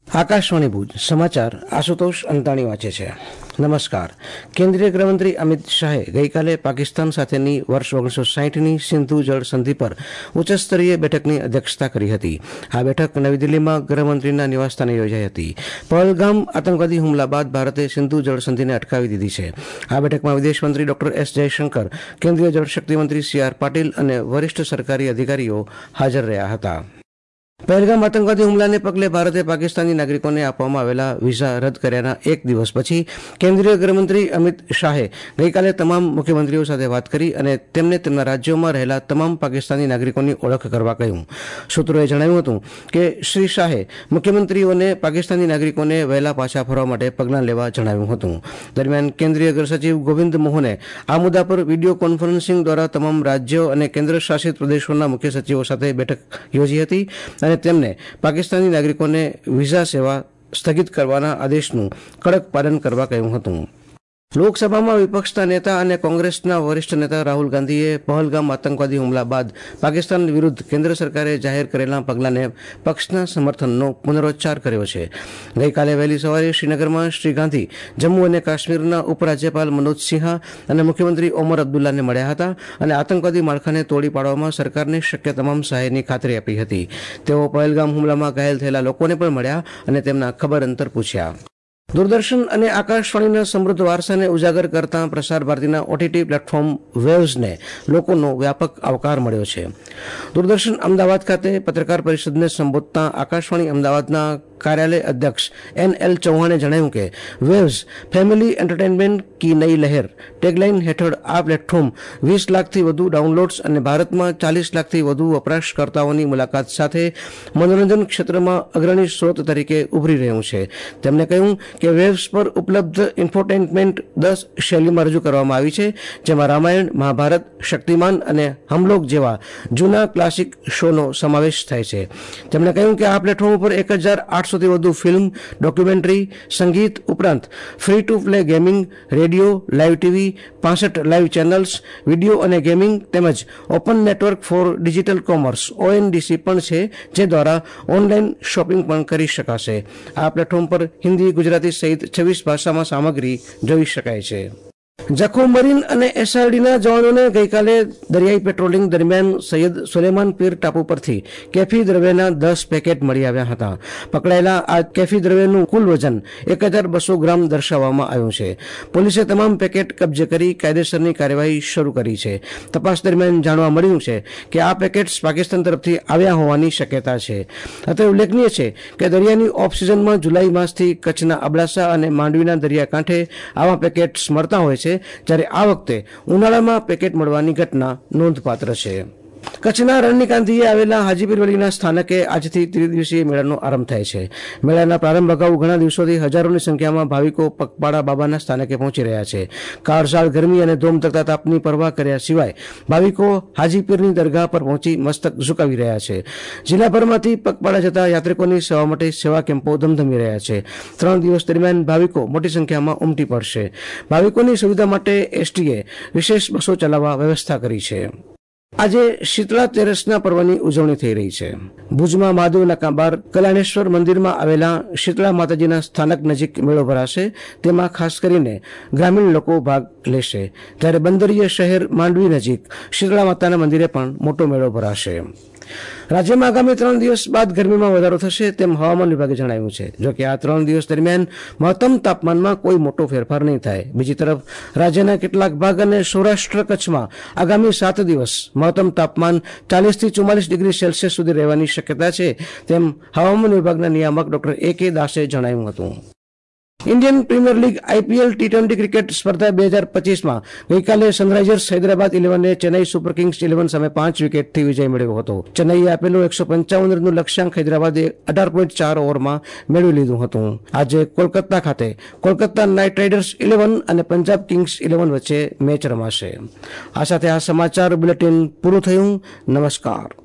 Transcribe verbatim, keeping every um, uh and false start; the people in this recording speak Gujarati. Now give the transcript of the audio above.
आकाशवाणी भुज समाचार आशुतोष अंताणी वाँचे छे। नमस्कार। केन्द्रीय गृहमंत्री अमित शाहे गईकाले पाकिस्तान साथेनी वर्ष ओगनीसो साठनी सिंधु जल संधि पर उच्चस्तरीय बैठकनी अध्यक्षता करी हती। आ बैठक नवी दिल्हीमां गृहमंत्रीना निवासस्थाने योजाई हती। पहलगाम आतंकवादी हुमला बाद भारते सिंधु जल संधिने अटकावी दीधी छे। आ बैठकमां विदेश मंत्री डॉक्टर एस जयशंकर, केन्द्रीय जलशक्ति मंत्री सी आर पाटील अने वरिष्ठ सरकारी अधिकारीओ हाजर रह्या हता। पहलगाम आतंकवादी हुमलाने पगले भारते पाकिस्तानी नागरिकोने आपवामां आवेला वीजा रद्द कर्याना एक दिवस पछी केन्द्रीय गृहमंत्री अमित शाहे गईकाले तमाम मुख्यमंत्रीओ साथे वात करी अने तेमने तेमना राज्योमां रहेला तमाम पाकिस्तानी नागरिकोनी ओळख करवा कह्युं। सूत्रोए जणाव्युं हतुं के श्री शाहे मुख्यमंत्रीओने पाकिस्तानी नागरिकोने वहेला पाछा फरवा माटे पगलां लेवा जणाव्युं हतुं। दरमियान केन्द्रीय गृह सचिव गोविंद मोहने आ मुद्दा पर विडियो कॉन्फरन्सिंग द्वारा तमाम राज्यों अने केन्द्र शासित प्रदेशोना मुख्य सचिवो साथे बैठक योजी हती અને તેમને પાકિસ્તાની નાગરિકોને વિઝા સેવા સ્થગિત કરવાના આદેશનું કડક પાલન કરવા કહ્યું હતું। લોકસભામાં વિપક્ષના નેતા અને કોંગ્રેસના વરિષ્ઠ નેતા રાહુલ ગાંધીએ પહલગામ આતંકવાદી હુમલા બાદ પાકિસ્તાન વિરુદ્ધ કેન્દ્ર સરકારે જાહેર કરેલા પગલાંને પક્ષના સમર્થનનો પુનરોચ્ચાર કર્યો છે। ગઈકાલે વહેલી સવારે શ્રીનગરમાં શ્રી ગાંધી જમ્મુ અને કાશ્મીરના ઉપરાજ્યપાલ મનોજ સિંહા અને મુખ્યમંત્રી ઓમર અબ્દુલ્લાને મળ્યા હતા અને આતંકવાદી માળખાને તોડી પાડવામાં સરકારને શક્ય તમામ સહાયની ખાતરી આપી હતી। તેઓ પહલગામ હુમલામાં ઘાયલ થયેલા લોકોને પણ મળ્યા અને તેમના ખબર અંતર પૂછ્યા। दूरदर्शन અને આકાશવાણીના સમૃદ્ધ વારસાને ઉજાગર કરતા પ્રસાર ભારતીના ઓટીટી પ્લેટફોર્મ વેવ્સને લોકોનો વ્યાપક આવકાર મળ્યો છે। દૂરદર્શન અમદાવાદ ખાતે પત્રકાર પરિષદને સંબોધતા આકાશવાણી અમદાવાદના કાર્યાલય અધ્યક્ષ એન એલ ચૌહાણે જણાવ્યું કે વેવ્સ ફેમિલી એન્ટરટેનમેન્ટ કી નઈ લહેર ટેગલાઇન હેઠળ આ પ્લેટફોર્મ વીસ લાખથી વધુ ડાઉનલોડ્સ અને ભારતમાં ચાલીસ લાખથી વધુ વપરાશકર્તાઓની મુલાકાત સાથે મનોરંજન ક્ષેત્રમાં અગ્રણી સ્ત્રોત તરીકે ઉભરી રહ્યું છે। તેમણે કહ્યું કે વેવ્સ પર ઉપલબ્ધ ઇન્ફોટેનમેન્ટ દસ શૈલીમાં રજૂ કરવામાં આવી છે, જેમાં રામાયણ, મહાભારત, શક્તિમાન અને હમલોક જેવા જૂના ક્લાસિક શોનો સમાવેશ થાય છે। તેમણે કહ્યું કે આ પ્લેટફોર્મ ઉપર એક હજાર આઠસોથી વધુ ફિલ્મ, ડોક્યુમેન્ટરી, સંગીત ઉપરાંત free to play gaming, radio, live TV, પાસઠ લાઈવ ચેનલ્સ, વિડીયો અને ગેમિંગ તેમજ open network for digital commerce ONDC પણ છે, જે દ્વારા ઓનલાઈન શોપિંગ પણ કરી શકાશે। આ પ્લેટફોર્મ પર હિન્દી, ગુજરાતી સહિત છવ્વીસ ભાષામાં સામગ્રી જોઈ શકાય છે। જખૌ મરીન અને એસઆરડીના જવાનોને ગઈકાલે દરિયાઈ પેટ્રોલિંગ દરમિયાન સૈયદ સુલેમાન પીર ટાપુ પરથી કેફી દ્રવ્યના દસ પેકેટ મળી આવ્યા હતા। પકડાયેલા આ કેફી દ્રવ્યનું કુલ વજન એક હજાર બસો ગ્રામ દર્શાવવામાં આવ્યું છે। પોલીસે તમામ પેકેટ કબજે કરી કાયદેસરની કાર્યવાહી શરૂ કરી છે। તપાસ દરમિયાન જાણવા મળ્યું છે કે આ પેકેટ્સ પાકિસ્તાન તરફથી આવ્યા હોવાની શક્યતા છે। અત્રે ઉલ્લેખનીય છે કે દરિયાની ઓફ સિઝનમાં જુલાઈ માસથી કચ્છના અબડાસા અને માંડવીના દરિયાકાંઠે આવા પેકેટ્સ મળતા હોય છે, જ્યારે આ વખતે ઉનાળામાં પેકેટ મળવાની ઘટના નોંધપાત્ર છે। કચ્છના રણની કાંધીએ આવેલા હાજીપીરવલીના સ્થાનકે આજથી ત્રિદિવસીય મેળાનો આરંભ થાય છે। મેળાના પ્રારંભ અગાઉ ઘણા દિવસોથી હજારોની સંખ્યામાં ભાવિકો પગપાળા બાબાના સ્થાનકે પહોંચી રહ્યા છે। કાળઝાળ ગરમી અને ધોમધકતા તાપની પરવા કર્યા સિવાય ભાવિકો હાજીપીરની દરગાહ પર પહોંચી મસ્તક ઝુકાવી રહ્યા છે। જિલ્લાભરમાંથી પગપાળા જતા યાત્રિકોની સેવા માટે સેવા કેમ્પો ધમધમી રહ્યા છે। ત્રણ દિવસ દરમિયાન ભાવિકો મોટી સંખ્યામાં ઉમટી પડશે। ભાવિકોની સુવિધા માટે એસટીએ વિશેષ બસો ચલાવવા વ્યવસ્થા કરી છે। આજે શીતળા તેરસના પર્વની ઉજવણી થઈ રહી છે। ભુજમાં મહાદેવ નાકા બાર કલ્યાણેશ્વર મંદિરમાં આવેલા શીતળા માતાજીના સ્થાનક નજીક મેળો ભરાશે। તેમાં ખાસ કરીને ગ્રામીણ લોકો ભાગ લેશે, જ્યારે બંદરીય શહેર માંડવી નજીક શીતળા માતાના મંદિરે પણ મોટો મેળો ભરાશે। રાજ્યમાં આગામી ત્રણ દિવસ બાદ ગરમીમાં વધારો થશે તેમ હવામાન વિભાગે જણાવ્યું છે। જોકે આ ત્રણ દિવસ દરમિયાન મહત્તમ તાપમાનમાં કોઈ મોટો ફેરફાર નહીં થાય। બીજી તરફ રાજ્યના કેટલાક ભાગ અને સૌરાષ્ટ્ર કચ્છમાં આગામી સાત દિવસ મહત્તમ તાપમાન ચાલીસથી ચુમ્માલીસ ડિગ્રી સેલ્સિયસ સુધી રહેવાની શક્યતા છે તેમ હવામાન વિભાગના નિયામક ડોક્ટર એ કે દાસે જણાવ્યું હતું। Indian premier league IPL T twenty cricket સ્પર્ધા બે હજાર પચીસમાં ગઈકાલે સનરાઇઝર્સ હૈદરાબાદ ઇલેવને ચેન્નાઈ સુપર કિંગ્સ ઇલેવન સામે પાંચ વિકેટથી વિજય મેળવ્યો હતો। ચેન્નાઈએ આપેલું એકસો પંચાવન રનનું લક્ષ્યાંક હૈદરાબાદે અઢાર પોઈન્ટ ચાર ઓવરમાં મેળવી લીધું હતું। આજે કોલકાતા ખાતે કોલકાતા નાઇટ રાઇડર્સ ઇલેવન અને પંજાબ કિંગ્સ ઇલેવન વચ્ચે મેચ રમાશે। આ સાથે આ સમાચાર બુલેટિન પૂરું થયું। નમસ્કાર।